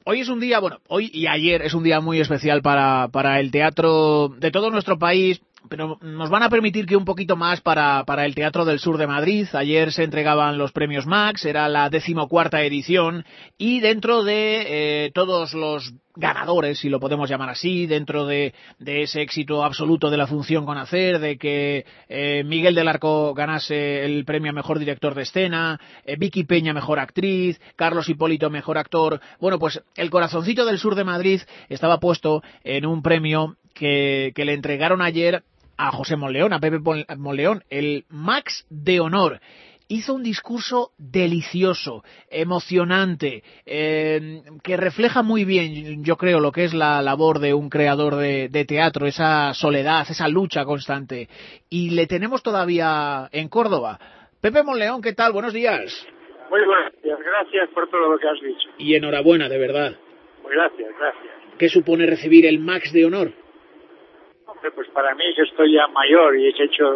Hoy es un día, bueno, hoy y ayer es un día muy especial para el teatro de todo nuestro país, pero nos van a permitir que un poquito más para el Teatro del Sur de Madrid. Ayer se entregaban los premios Max, era la 14ª edición, y dentro de todos los ganadores, si lo podemos llamar así, dentro de ese éxito absoluto de la función con Hacer, de que Miguel del Arco ganase el premio a Mejor Director de Escena, Vicky Peña Mejor Actriz, Carlos Hipólito Mejor Actor, bueno, pues el corazoncito del Sur de Madrid estaba puesto en un premio que le entregaron ayer a José Monleón, a Pepe Monleón, el Max de Honor. Hizo un discurso delicioso, emocionante, que refleja muy bien, yo creo, lo que es la labor de un creador de teatro, esa soledad, esa lucha constante. Y le tenemos todavía en Córdoba. Pepe Monleón, ¿qué tal? Buenos días. Muy buenos días, gracias por todo lo que has dicho. Y enhorabuena, de verdad. Muy gracias. ¿Qué supone recibir el Max de Honor? Hombre, pues para mí, que estoy ya mayor y he hecho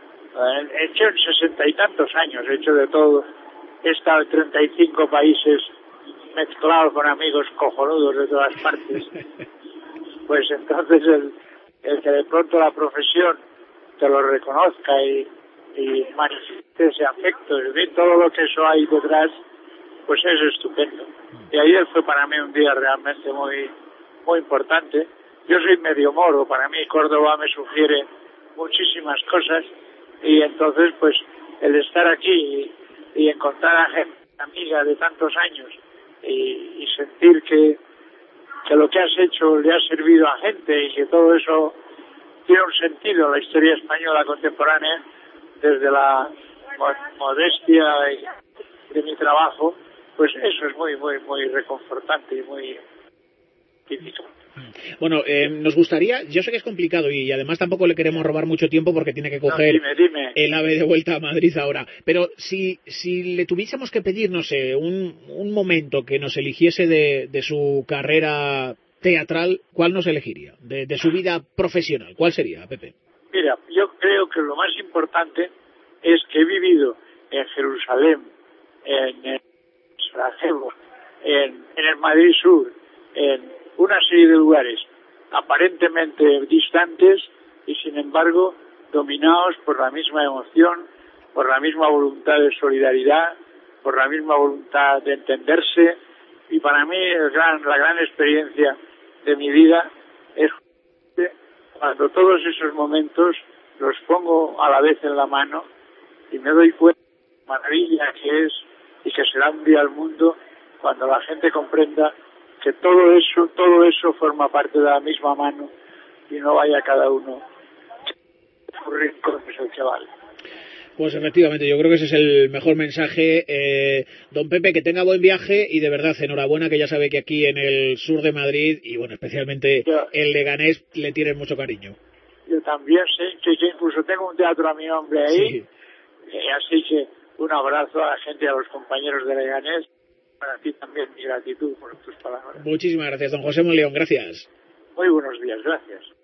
en 60 y tantos años, he hecho de todo. He estado en 35 países mezclados con amigos cojonudos de todas partes. Pues entonces el que de pronto la profesión te lo reconozca y manifieste ese afecto, y ver todo lo que eso hay detrás, pues es estupendo. Y ayer fue para mí un día realmente muy, muy importante. Yo soy medio moro, para mí Córdoba me sugiere muchísimas cosas, y entonces pues el estar aquí y encontrar a gente amiga de tantos años y sentir que lo que has hecho le ha servido a gente y que todo eso tiene un sentido en la historia española contemporánea, desde la modestia de mi trabajo, pues eso es muy, muy, muy reconfortante y muy típico. Bueno, nos gustaría, yo sé que es complicado y además tampoco le queremos robar mucho tiempo porque tiene que coger dime. El AVE de vuelta a Madrid ahora, pero si le tuviésemos que pedir, no sé, un momento que nos eligiese de su carrera teatral, ¿cuál nos elegiría? De su vida profesional, ¿cuál sería, Pepe? Mira, yo creo que lo más importante es que he vivido en Jerusalén, en Sarajevo, en el Madrid Sur, en una serie de lugares aparentemente distantes y sin embargo dominados por la misma emoción, por la misma voluntad de solidaridad, por la misma voluntad de entenderse, y para mí la gran experiencia de mi vida es cuando todos esos momentos los pongo a la vez en la mano y me doy cuenta de la maravilla que es y que será un día al mundo cuando la gente comprenda que todo eso forma parte de la misma mano y no vaya cada uno a su rincón, es el que vale. Pues efectivamente, yo creo que ese es el mejor mensaje. Don Pepe, que tenga buen viaje y de verdad, enhorabuena, que ya sabe que aquí en el sur de Madrid y bueno, especialmente en Leganés le tienen mucho cariño. Yo también sé que incluso tengo un teatro a mi nombre ahí, sí. Así que un abrazo a la gente y a los compañeros de Leganés. Para ti también mi gratitud por tus palabras. Muchísimas gracias, don José Monleón, gracias. Muy buenos días, gracias.